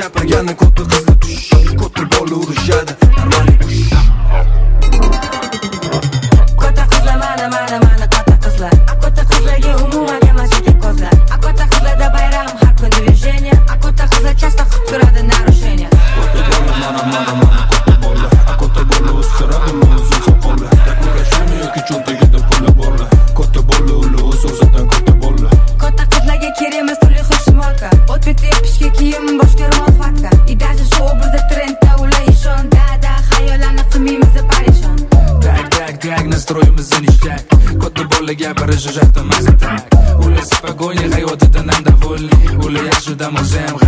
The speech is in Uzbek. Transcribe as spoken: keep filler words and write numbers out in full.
gapirgani ko'ta qizli tush, ko'ta bola urishadi normali ush. Ko'ta qizlar mana mana mana ko'ta qizlar, a ko'ta qizlarga umuman emas ekan ko'zlar, a ko'ta qizlarda bayram har kun движение, a ko'ta qizlar часто qilib turadi нарушение. Ko'ta bola mana mana mana ko'ta bola, a ko'ta bola o'stiradi muzin soqoli, dekorashini yoki cho'ntagida puli borlar. Ko'ta bola ulug' so'zdan ko'ta bola. Ko'ta qizlarga kerakmas turli xil shimolka, outfit pishga kiyim boshqa ro'mol fatka, и даже shu obrazda trendda ular ishon, da-da xayollarni qilmaymiz parishon. Tak tak tak nastroyimizni ishtak, ko'ta bola gapirishi jahda mazatak. Ular spokойный hayotidan ham довольный, ular yaxshi dam olsa ham